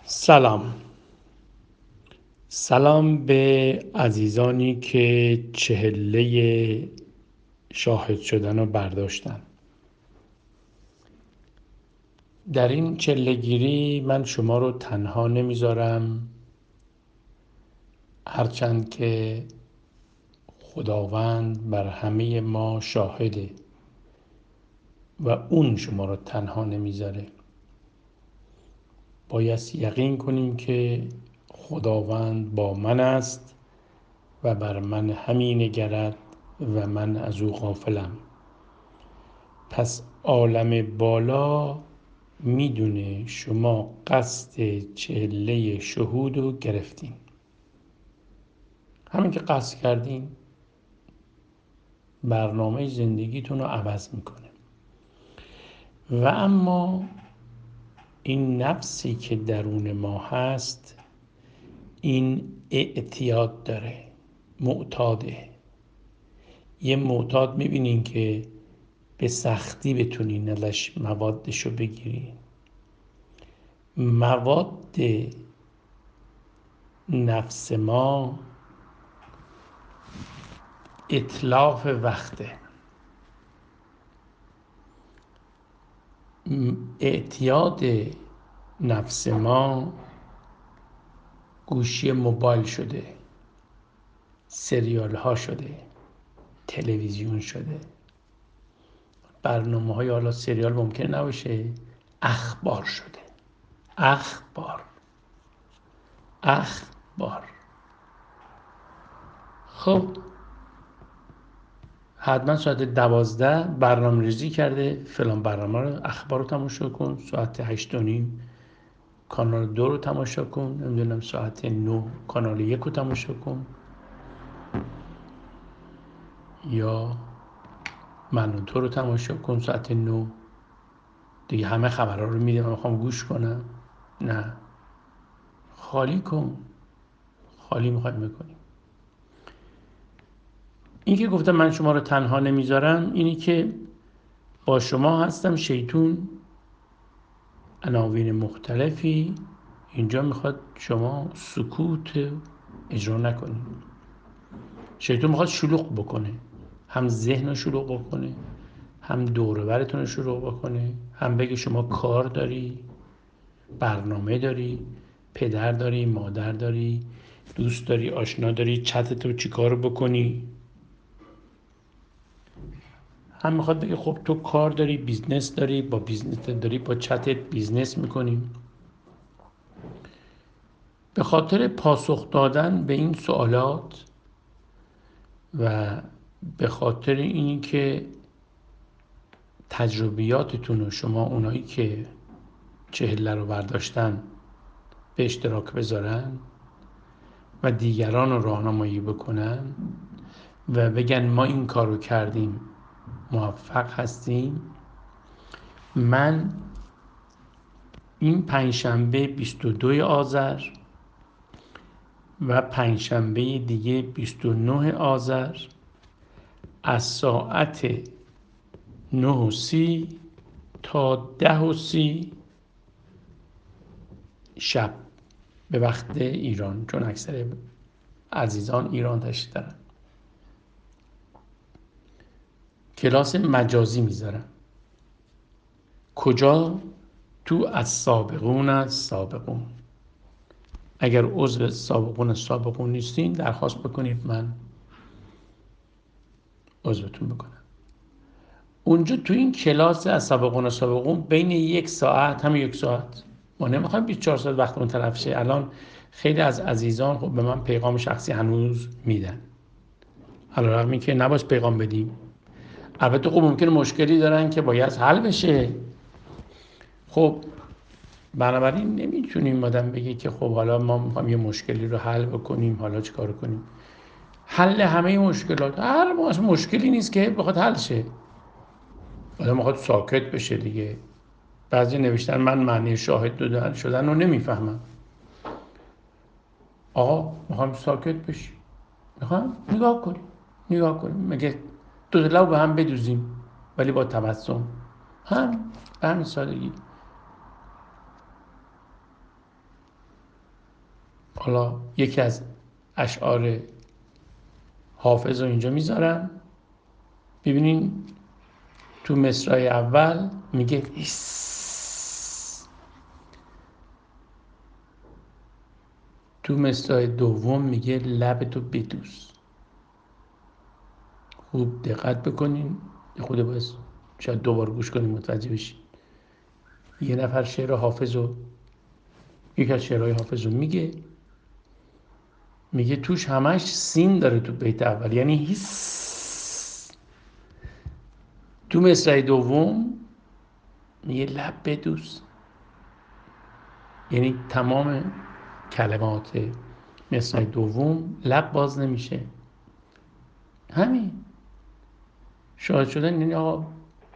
سلام به عزیزانی که چهله شاهد شدن رو برداشتن. در این چله‌گیری من شما رو تنها نمیذارم، هرچند که خداوند بر همه ما شاهده و اون شما رو تنها نمیذاره. باید یقین کنیم که خداوند با من است و بر من همی نگرد و من از او غافلم. پس عالم بالا میدونه شما قصد چله شهود رو گرفتین. همین که قصد کردین برنامه زندگیتون رو عوض میکنه. و اما این نفسی که درون ما هست، این اعتیاد داره، معتاده. یه معتاد میبینین که به سختی بتونین ازش موادشو بگیرین. مواد نفس ما اتلاف وقته. اعتیاد نفس ما گوشی موبایل شده، سریال ها شده، تلویزیون شده، برنامه های، حالا سریال ممکن نباشه، اخبار شده. اخبار. خب حتما ساعت 12 برنامه ریزی کرده فلان برنامه رو، اخبار رو تماشا کن. ساعت 8:30 کانال 2 رو تماشا کن. نمیدونم ساعت 9 کانال 1 رو تماشا کن، یا من و تو رو تماشا کن ساعت 9. دیگه همه خبرها رو میده، من میخوام گوش کنم. نه، خالی کن. خالی میخوایم بکنیم. این که گفتم من شما رو تنها نمیذارم، اینی که با شما هستم. شیطون عناوین مختلفی اینجا میخواد شما سکوت اجرا نکنید. شیطان میخواد شلوغ بکنه، هم ذهن رو شلوغ بکنه، هم دور و برتون رو شلوغ بکنه، هم بگه شما کار داری، برنامه داری، پدر داری، مادر داری، دوست داری، آشنا داری، چتت رو چی کار بکنی. هم میخواد بگه خب تو کار داری، بیزنس داری، با بیزنس داری، با چتت بیزنس میکنی. به خاطر پاسخ دادن به این سوالات و به خاطر این که تجربیاتتون رو شما، اونایی که چهله رو برداشتن، به اشتراک بذارن و دیگران رو راهنمایی بکنن و بگن ما این کار رو کردیم، موفق هستیم. من این پنجشنبه 22 آذر و پنجشنبه دیگه 29 آذر از ساعت 9:30 تا 10:30 شب به وقت ایران، چون اکثر عزیزان ایران تشریف دارن، کلاس مجازی میذارم. کجا؟ تو از سابقون. اگر عضو سابقون نیستین درخواست بکنید من عضوتون بکنم. اونجا تو این کلاس از سابقون بین 1 ساعت، همین 1 ساعت، ما نمیخوایم 24 ساعت وقتمون تلف شه. الان خیلی از عزیزان خب به من پیغام شخصی هنوز میدن، علیرغم این که نباید پیغام بدیم. البته خب ممکنه مشکلی دارن که باید حل بشه. خب بنابراین نمیتونیم آدم بگه که خب حالا ما میخوایم یه مشکلی رو حل بکنیم، حالا چیکار کنیم. حل همه مشکلات، هر مشکلی نیست که بخواد حل شه. آدم میخواد ساکت بشه دیگه. بعضی نوشتن من معنی شاهد شدن رو نمیفهمم. آقا میخوام ساکت بشی، میخوام نگاه کنیم مگه دو لب به هم بدوزیم ولی با تبسم، هم به همین سادگی. حالا یکی از اشعار حافظ رو اینجا میذارم. ببینین تو مصرع اول میگه هیس، تو مصرع دوم میگه لبتو بدوز. خوب دقت بکنین، خود باید شاید دوبار گوش کنین متوجه بشین. یه نفر شعر حافظ رو، یکی از شعرهای حافظ رو میگه توش همش سین داره تو بیت اول، یعنی هیس. تو مصرع دوم میگه لب بدوز، یعنی تمام کلمات مصرع دوم لب باز نمیشه. همین شاهد شدن یعنی آقا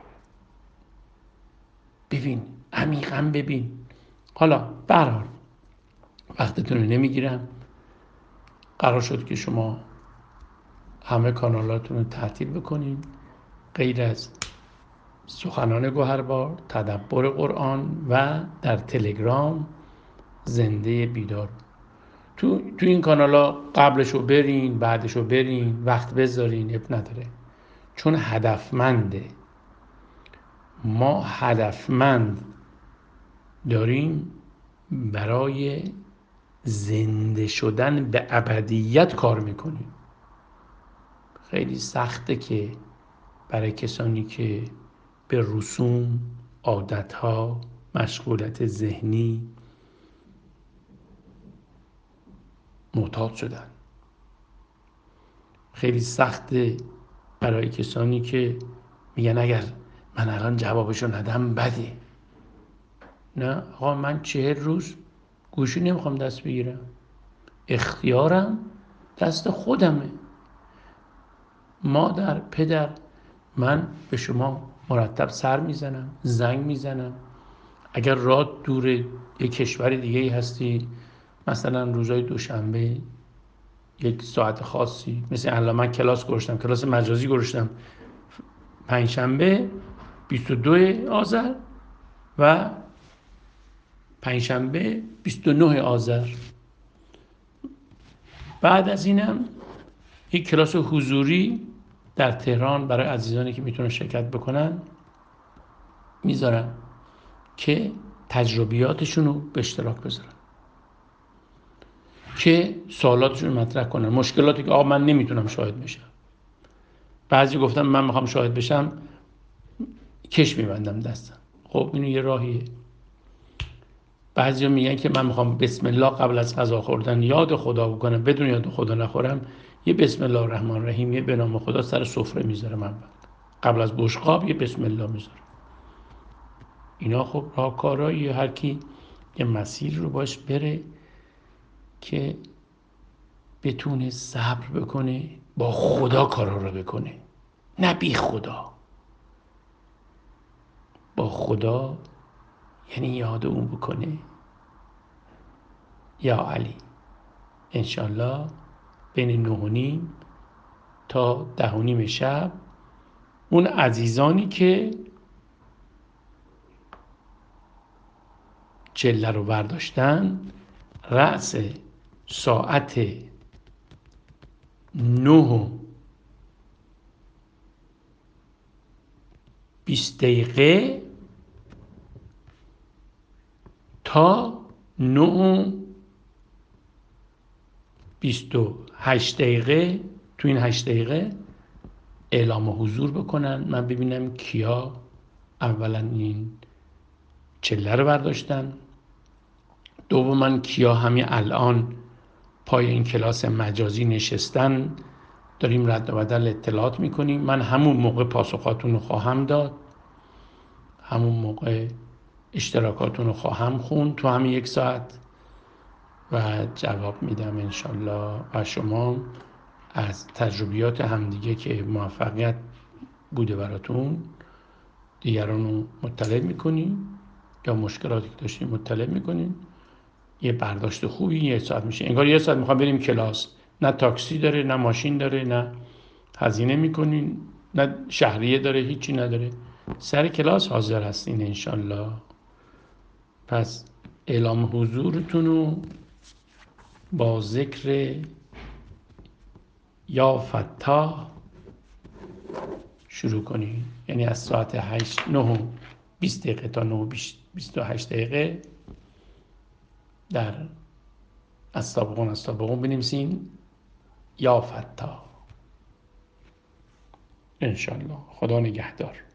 ببین، عمیقا ببین. حالا به هر حال وقتتون رو نمیگیرم. قرار شد که شما همه کانالاتون رو تعطیل بکنین غیر از سخنان گوهربار، تدبر قرآن و در تلگرام زنده بیدار. تو این کانالا قبلشو برین، بعدشو برین، وقت بذارین، اب نداره، چون هدفمنده. ما هدفمند داریم برای زنده شدن به ابدیت کار میکنیم. خیلی سخته که برای کسانی که به رسوم، عادتها، مشغولیت ذهنی معتاد شدن، خیلی سخته برای کسانی که میگن اگر من الان جوابشو ندم بده. نه آقا، من 40 روز گوشی نمیخوام دست بگیرم، اختیارم دست خودمه. مادر، پدر، من به شما مرتب سر میزنم، زنگ میزنم. اگر راه دور یک کشور دیگه هستی، مثلا روزهای دوشنبه یک ساعت خاصی، مثل الان من کلاس گذاشتم، کلاس مجازی گذاشتم پنجشنبه 22 آذر و پنجشنبه 29 آذر. بعد از اینم یک کلاس حضوری در تهران برای عزیزانی که میتونن شرکت بکنن میذارن که تجربیاتشون رو به اشتراک بذارن، که سوالاتشون رو مطرح کنن، مشکلاتی که آقا من نمیتونم شاهد بشم. بعضی گفتم من میخوام شاهد بشم، کش میبندم دستم. خب اینو یه راهیه. بعضیا میگن که من میخوام بسم الله قبل از غذا خوردن یاد خدا بکنم، بدون یاد خدا نخورم، یه بسم الله الرحمن الرحیم، یه به نام خدا سر سفره میذارم. من قبل از بشقاب یه بسم الله میذارم. اینا خب راهکارهای هر کی یه مسیر رو باش بره که بتونه صبر بکنه، با خدا کارا رو بکنه، نه بی خدا. با خدا یعنی یاد اون بکنه. یا علی. انشالله بین 9:30 تا 10:30 شب اون عزیزانی که چله رو برداشتن، رأس ساعت 9:20 تا 9:28 تو این 8 دقیقه اعلام حضور بکنن. من ببینم کیا اولا این چله رو برداشتن، دوما کیا همین الان پای این کلاس مجازی نشستن، داریم رد و بدل اطلاعات میکنیم. من همون موقع پاسخاتون رو خواهم داد، همون موقع اشتراکاتون رو خواهم خوند تو همین 1 ساعت و جواب میدم انشالله. و شما از تجربیات همدیگه که موفقیت بوده براتون دیگران رو مطلع میکنین، یا مشکلاتی که داشتین مطلع میکنین. یه برداشت خوبی 1 ساعت میشه. انگار 1 ساعت میخوام بریم کلاس، نه تاکسی داره، نه ماشین داره، نه هزینه میکنین، نه شهریه داره، هیچی نداره. سر کلاس حاضر هستین انشالله. پس اعلام حضورتون رو با ذکر یا فتاح شروع کنید. یعنی از ساعت 9:20 تا 9:28 در السابقون بنویسین یا فتاح. انشالله. خدا نگهدار.